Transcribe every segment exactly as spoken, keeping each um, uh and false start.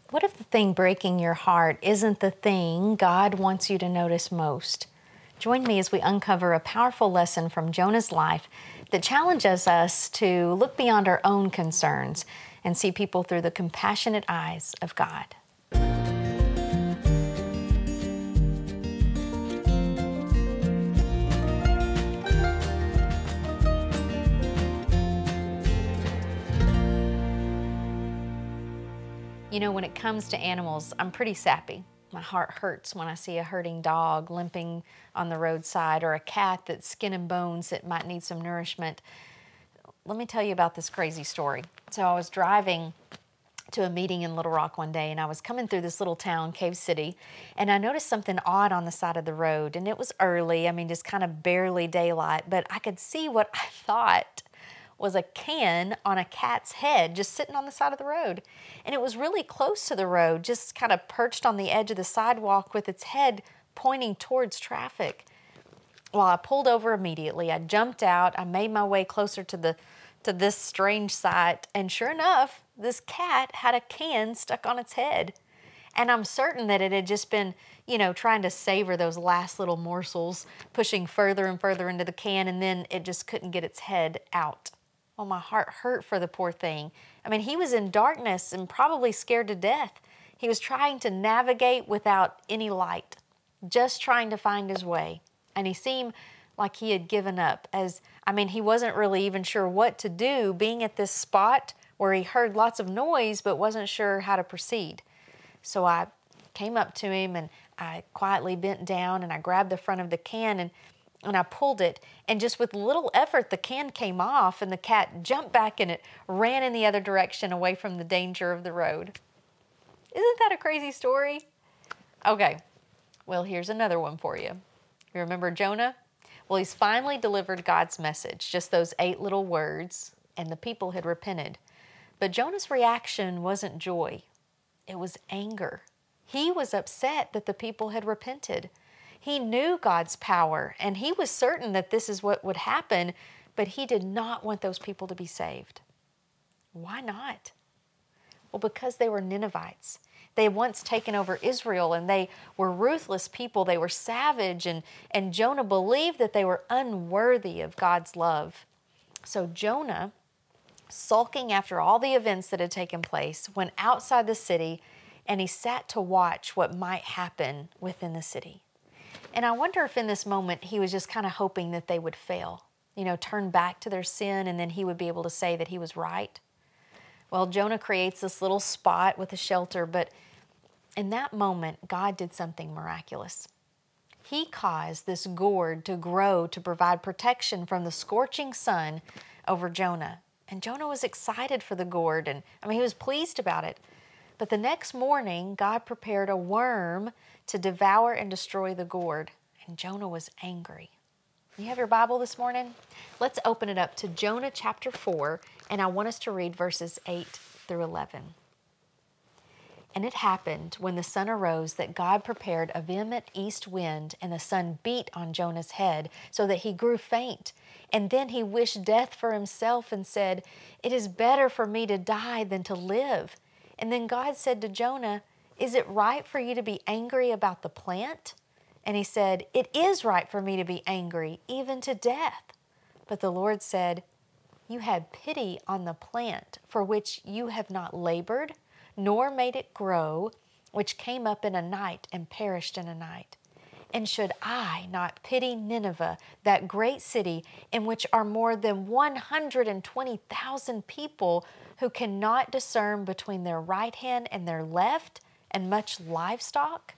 What if the thing breaking your heart isn't the thing God wants you to notice most? Join me as we uncover a powerful lesson from Jonah's life that challenges us to look beyond our own concerns and see people through the compassionate eyes of God. You know, when it comes to animals, I'm pretty sappy. My heart hurts when I see a hurting dog limping on the roadside or a cat that's skin and bones that might need some nourishment. Let me tell you about this crazy story. So I was driving to a meeting in Little Rock one day, and I was coming through this little town, Cave City, and I noticed something odd on the side of the road. And it was early, I mean, just kind of barely daylight, but I could see what I thought was a can on a cat's head just sitting on the side of the road. And it was really close to the road, just kind of perched on the edge of the sidewalk with its head pointing towards traffic. Well, I pulled over immediately. I jumped out. I made my way closer to the to this strange sight. And sure enough, this cat had a can stuck on its head. And I'm certain that it had just been, you know, trying to savor those last little morsels, pushing further and further into the can, and then it just couldn't get its head out. Oh, my heart hurt for the poor thing. I mean, he was in darkness and probably scared to death. He was trying to navigate without any light, just trying to find his way. And he seemed like he had given up, as, I mean, he wasn't really even sure what to do, being at this spot where he heard lots of noise but wasn't sure how to proceed. So I came up to him and I quietly bent down and I grabbed the front of the can and And I pulled it, and just with little effort, the can came off, and the cat jumped back, and it ran in the other direction away from the danger of the road. Isn't that a crazy story? Okay, well, here's another one for you. You remember Jonah? Well, he's finally delivered God's message, just those eight little words, and the people had repented. But Jonah's reaction wasn't joy. It was anger. He was upset that the people had repented. He knew God's power, and he was certain that this is what would happen, but he did not want those people to be saved. Why not? Well, because they were Ninevites. They had once taken over Israel, and they were ruthless people. They were savage, and, and Jonah believed that they were unworthy of God's love. So Jonah, sulking after all the events that had taken place, went outside the city, and he sat to watch what might happen within the city. And I wonder if in this moment he was just kind of hoping that they would fail, you know, turn back to their sin, and then he would be able to say that he was right. Well, Jonah creates this little spot with a shelter, but in that moment, God did something miraculous. He caused this gourd to grow to provide protection from the scorching sun over Jonah. And Jonah was excited for the gourd, and I mean, he was pleased about it. But the next morning, God prepared a worm to devour and destroy the gourd, and Jonah was angry. You have your Bible this morning? Let's open it up to Jonah chapter four, and I want us to read verses eight through eleven. And it happened when the sun arose that God prepared a vehement east wind, and the sun beat on Jonah's head so that he grew faint. And then he wished death for himself and said, "It is better for me to die than to live." And then God said to Jonah, "Is it right for you to be angry about the plant?" And he said, "It is right for me to be angry, even to death." But the Lord said, "You had pity on the plant for which you have not labored, nor made it grow, which came up in a night and perished in a night. And should I not pity Nineveh, that great city in which are more than one hundred twenty thousand people who cannot discern between their right hand and their left, and much livestock?"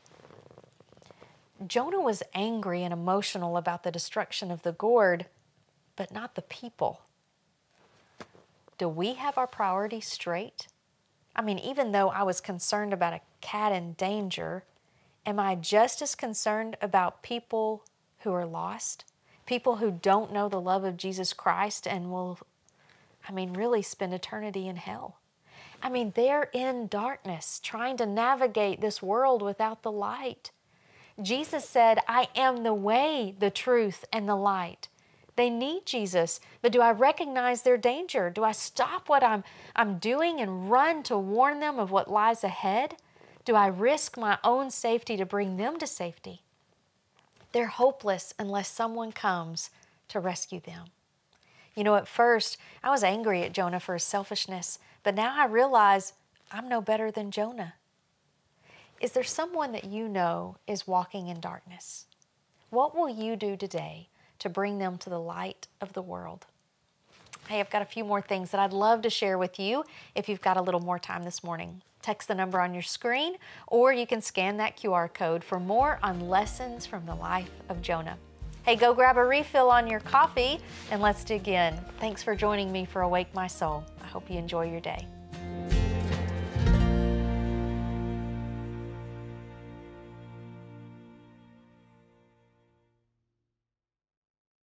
Jonah was angry and emotional about the destruction of the gourd, but not the people. Do we have our priorities straight? I mean, even though I was concerned about a cat in danger, am I just as concerned about people who are lost? People who don't know the love of Jesus Christ and will, I mean, really spend eternity in hell. I mean, they're in darkness, trying to navigate this world without the light. Jesus said, "I am the way, the truth, and the light." They need Jesus, but do I recognize their danger? Do I stop what I'm, I'm doing and run to warn them of what lies ahead? Do I risk my own safety to bring them to safety? They're hopeless unless someone comes to rescue them. You know, at first, I was angry at Jonah for his selfishness, but now I realize I'm no better than Jonah. Is there someone that you know is walking in darkness? What will you do today to bring them to the light of the world? Hey, I've got a few more things that I'd love to share with you if you've got a little more time this morning. Text the number on your screen, or you can scan that Q R code for more on lessons from the life of Jonah. Hey, go grab a refill on your coffee and let's dig in. Thanks for joining me for Awake My Soul. I hope you enjoy your day.